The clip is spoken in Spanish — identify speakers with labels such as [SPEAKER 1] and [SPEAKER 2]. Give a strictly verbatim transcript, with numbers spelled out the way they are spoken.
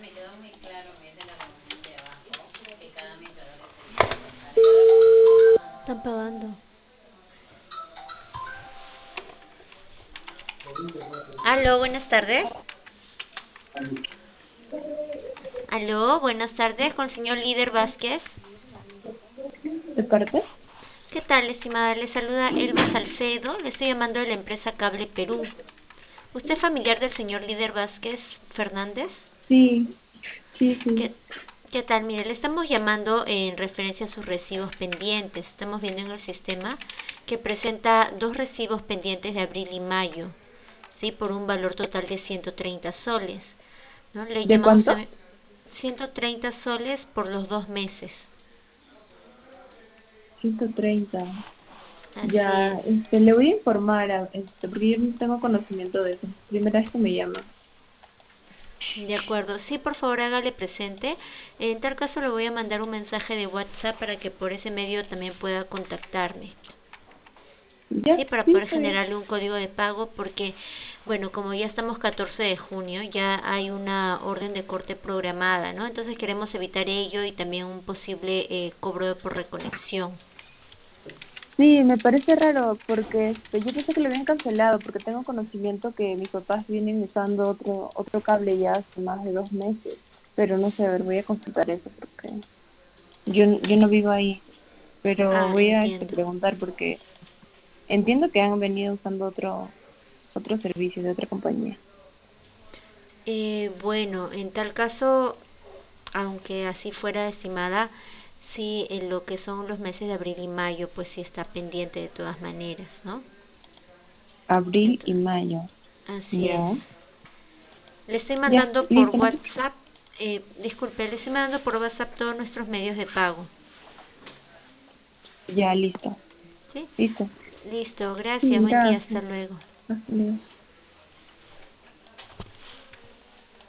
[SPEAKER 1] Están pagando. Aló, buenas tardes. Aló, buenas tardes con el señor Líder Vázquez.
[SPEAKER 2] ¿De parte?
[SPEAKER 1] ¿Qué tal, estimada? Le saluda Elba Salcedo. Le estoy llamando de la empresa Cable Perú. ¿Usted es familiar del señor Líder Vázquez Fernández?
[SPEAKER 2] Sí, sí,
[SPEAKER 1] ¿Qué,
[SPEAKER 2] sí.
[SPEAKER 1] qué tal? Mire, le estamos llamando en referencia a sus recibos pendientes. Estamos viendo en el sistema que presenta dos recibos pendientes de abril y mayo, ¿sí? Por un valor total de ciento treinta soles, ¿no? Le
[SPEAKER 2] ¿De
[SPEAKER 1] llamamos
[SPEAKER 2] cuánto?
[SPEAKER 1] también ciento treinta soles por los dos meses.
[SPEAKER 2] Ciento treinta.
[SPEAKER 1] Así
[SPEAKER 2] Ya,
[SPEAKER 1] es.
[SPEAKER 2] este, le voy a informar, a- este, porque yo no tengo conocimiento de eso. Primera vez que me llama.
[SPEAKER 1] De acuerdo. Sí, por favor, hágale presente. En tal caso, le voy a mandar un mensaje de WhatsApp para que por ese medio también pueda contactarme.
[SPEAKER 2] Ya,
[SPEAKER 1] Sí, para
[SPEAKER 2] sí,
[SPEAKER 1] poder
[SPEAKER 2] está bien.
[SPEAKER 1] generarle un código de pago porque, bueno, como ya estamos catorce de junio, ya hay una orden de corte programada, ¿no? Entonces queremos evitar ello y también un posible eh, cobro por reconexión.
[SPEAKER 2] Sí, me parece raro porque este, yo pensé que lo habían cancelado porque tengo conocimiento que mis papás vienen usando otro otro cable ya hace más de dos meses. Pero no sé, a ver, voy a consultar eso porque yo, yo no vivo ahí. Pero
[SPEAKER 1] Ah,
[SPEAKER 2] voy a este,
[SPEAKER 1] entiendo.
[SPEAKER 2] preguntar porque entiendo que han venido usando otro otro servicio de otra compañía.
[SPEAKER 1] Eh, bueno, en tal caso, aunque así fuera estimada, sí, en lo que son los meses de abril y mayo, pues sí está pendiente de todas maneras, ¿no?
[SPEAKER 2] Abril y
[SPEAKER 1] Entonces,
[SPEAKER 2] mayo.
[SPEAKER 1] así es.
[SPEAKER 2] Ya.
[SPEAKER 1] Le estoy
[SPEAKER 2] Ya,
[SPEAKER 1] mandando por
[SPEAKER 2] listo, no te
[SPEAKER 1] WhatsApp, eh, disculpe, le estoy mandando por WhatsApp todos nuestros medios de pago.
[SPEAKER 2] Ya, listo.
[SPEAKER 1] ¿Sí?
[SPEAKER 2] Listo.
[SPEAKER 1] Listo, gracias,
[SPEAKER 2] Sí,
[SPEAKER 1] buen día, hasta
[SPEAKER 2] gracias.
[SPEAKER 1] luego.
[SPEAKER 2] Hasta luego.